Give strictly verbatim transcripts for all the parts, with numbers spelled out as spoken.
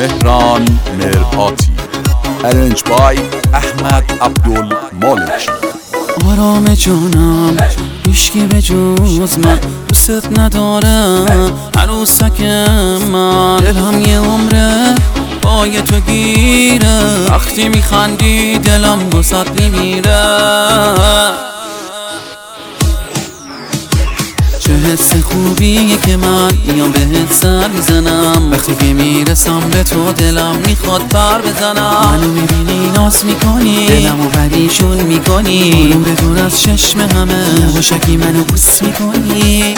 مهران مرآتی. ارنج بای احمد عبدالمالکی. آرام جانم هیچکی به جز من دوست نداره، عروسک من دلم یه عمره پای تو گیره، وقتی میخندی دلم واسط میمیره. چه حس خوبیه که من میام بهت سر میزنم، وقتی که میرسم به تو دلم میخواد پر بزنم. منو میبینی ناز میکنی، دلمو پریشون میکنی، آروم بدون از چشم همه یواشکی منو بوس میکنی.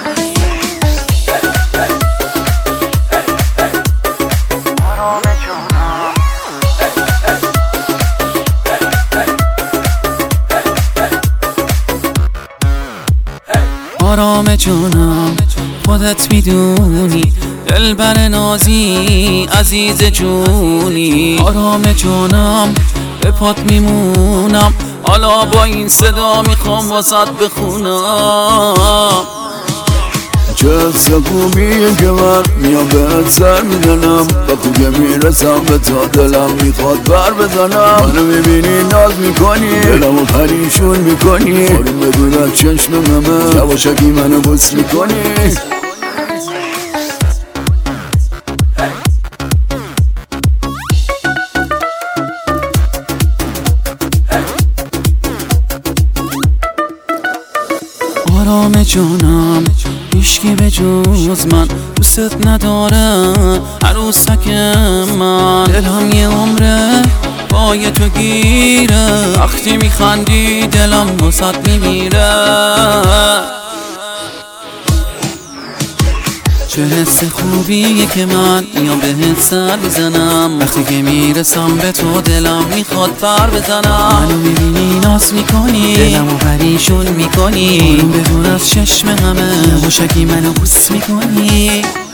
آرام جانم خودت میدونی، دلبر نازی عزیز جونی. آرام جانم به پات میمونم، حالا با این صدا میخوام واسط بخونم. چه حس خوبیه که من میام بهت سر میزنم، وقتی که میرسم به تا دلم میخواد بر بزنم. منو میبینی ناز میکنی، دلمو پریشون میکنی، آروم بدون از چشم همه یواشکی منو بوس میکنی. آرام جانم هیچکی به جز من دوست نداره، عروسک من دلم یه عمره پای تو گیره، وقتی میخندی دلم واسط میمیره. چه حس خوبیه که من میام بهت سر میزنم، وقتی که میرسم به تو دلم میخواد پر بزنم. منو میبینی ناز میکنی، دلمو پریشون میکنی، آروم بدون از چشم همه یواشکی منو بوس میکنی.